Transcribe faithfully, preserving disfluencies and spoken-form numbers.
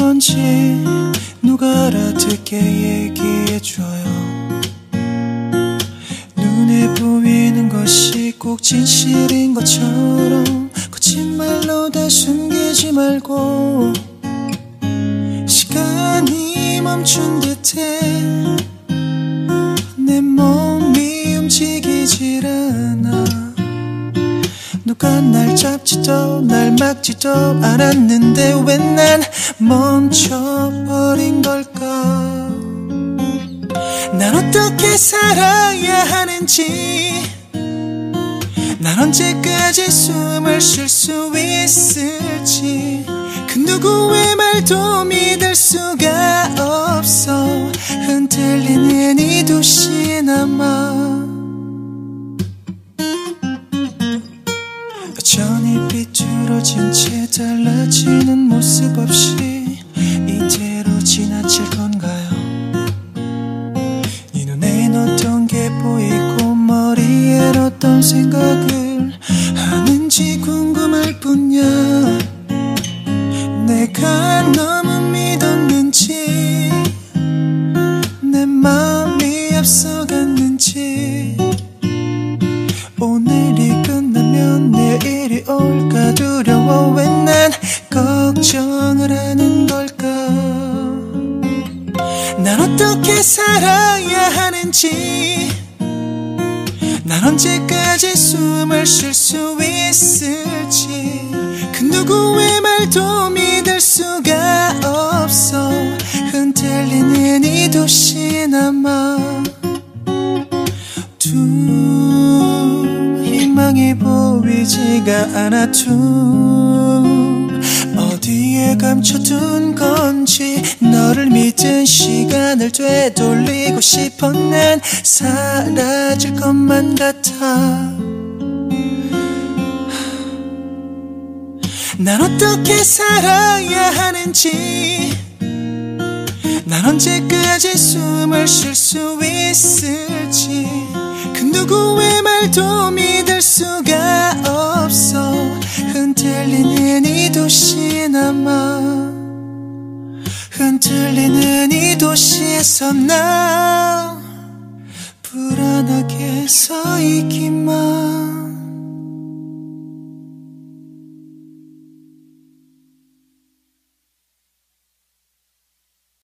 건지 누가 알아듣게 얘기해줘요. 눈에 보이는 것이 꼭 진실인 것처럼 거짓말로 다 숨기지 말고 시간이 멈춘 듯해 내 몸이 움직이질 않아. 누가 날 잡지도 날 막지도 않았는데 왜 난 멈춰버린 걸까. 난 어떻게 살아야 하는지, 난 언제까지 숨을 쉴 수 있을지 그 누구의 말도 믿을 수가 없어. 흔들리는 이 도시에 남아 여전히 비뚤어진 채 달라지는 모습 없이 이대로 지나칠 건가요? 네 눈엔 어떤 게 보이고 머리엔 어떤 생각을 하는지 궁금할 뿐이야. 내가 너무 믿었는지 내 마음이 앞서갔는지 오늘이 끝나면 내일이 올까 두려워. 왜 난 걱정을 하는 걸까. 난 어떻게 살아야 하는지, 난 언제까지 숨을 쉴 수 있을지 그 누구의 말도 믿을 수가 없어. 흔들리는 이 도시에 남아 두 희망이 보이지가 않아. 두 어디에 감춰둔 건지 너를 믿은 시간을 되돌리고 싶어. 난 사라질 것만 같아. 난 어떻게 살아야 하는지, 난 언제까지 숨을 쉴 수 있을지 그 누구의 말도 믿을 수가 없어. 흔들리는 이 도시에 남아 흔들리는 이 도시에서 나 불안하게 서 있기